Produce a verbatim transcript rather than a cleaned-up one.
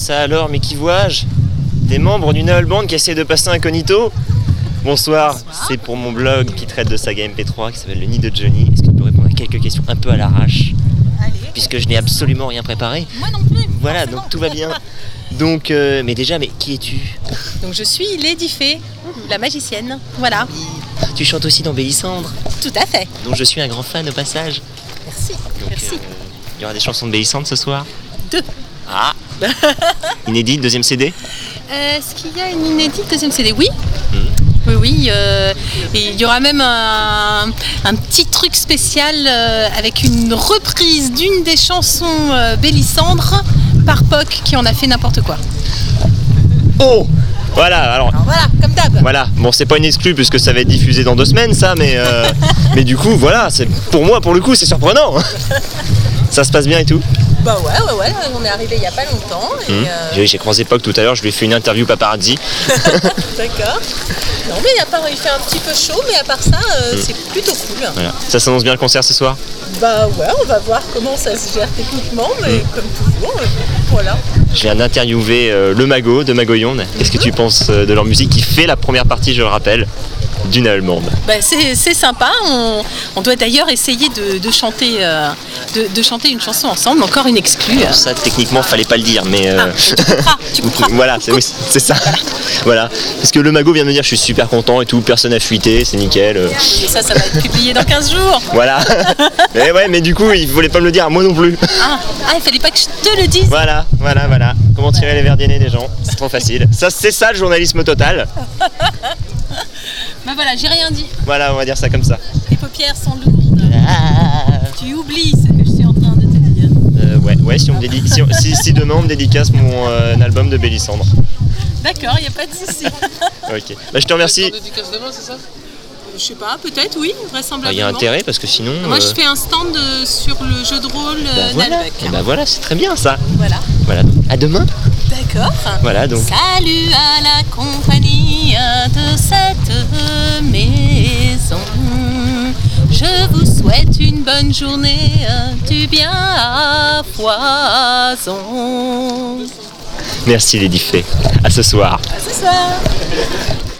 Ça alors, mais qui vois-je? Des membres d'une Noël Band qui essaient de passer incognito? Bonsoir, Bonsoir. C'est pour mon blog qui traite de saga M P trois qui s'appelle Le Nid de Johnny. Est-ce que tu peux répondre à quelques questions un peu à l'arrache? Allez. Puisque je n'ai absolument rien préparé. Moi non plus. Voilà, forcément. donc tout va bien. Donc, euh, mais déjà, mais qui es-tu? Donc je suis Lady Fée, la magicienne. Voilà. Tu chantes aussi dans Bélissandre. Tout à fait. Donc je suis un grand fan au passage. Merci. Donc, Merci. euh, il y aura des chansons de Bélissandre ce soir? Deux. Ah. Inédite, deuxième C D? Euh, Est-ce qu'il y a une inédite deuxième C D? Oui. Mmh. Oui, oui. Euh, et il y aura même un, un petit truc spécial euh, avec une reprise d'une des chansons euh, Bélissandre par P O C qui en a fait n'importe quoi. Oh! Voilà, alors. Alors voilà, comme d'hab. Voilà, bon, c'est pas une exclue puisque ça va être diffusé dans deux semaines, ça, mais, euh, mais du coup, voilà, c'est, pour moi, pour le coup, c'est surprenant. Ça se passe bien et tout? Bah ouais, ouais, ouais, on est arrivé il y a pas longtemps. Et Mmh. euh... J'ai, j'ai croisé P O C tout à l'heure, je lui ai fait une interview paparazzi. D'accord. Non, mais à part, il fait un petit peu chaud, mais à part ça, euh, mmh. c'est plutôt cool. Voilà. Ça s'annonce bien le concert ce soir? Bah ouais, on va voir comment ça se gère techniquement, mais mmh. comme toujours, euh, voilà. Je viens d'interviewer euh, le Mago de Magoyon. Qu'est-ce que tu penses euh, de leur musique qui fait la première partie, je le rappelle, d'une allemande? Bah c'est, c'est sympa, on, on doit d'ailleurs essayer de, de, chanter, euh, de, de chanter une chanson ensemble, encore une exclue. Alors ça, techniquement, fallait pas le dire, mais... Euh... Ah, tu couperas, tu couperas. Voilà, c'est, oui, c'est ça. Voilà. Voilà. Parce que le Mago vient de me dire, je suis super content et tout, personne n'a fuité, c'est nickel. Et ça, ça va être publié dans quinze jours. Voilà. Et ouais, mais du coup, il voulait pas me le dire, moi non plus. Ah, ah il fallait pas que je te le dise. Voilà, voilà, voilà. Comment tirer les verres du nez des gens, c'est trop facile. Ça, c'est ça le journalisme total. Bah voilà, j'ai rien dit. Voilà, on va dire ça comme ça. Les paupières sont lourdes. Ah. Tu oublies ce que je suis en train de te dire. Euh, ouais, ouais, si, on me dédi- si, on- si, si demain on me dédicace mon euh, album de Bélissandre. D'accord, il n'y a pas de souci. Ok, bah, je te remercie. Tu dédicace demain, c'est ça? Je sais pas, peut-être, oui, vraisemblablement. Il y a intérêt parce que sinon. Moi, euh... je fais un stand euh, sur le jeu de rôle euh, bah, voilà. d'Albec. Et bah voilà, c'est très bien ça. Voilà. Voilà. À demain. D'accord. Voilà donc. Salut à la compagnie de cette maison. Je vous souhaite une bonne journée, du bien à foison. Merci Lady Fée. À ce soir. À ce soir.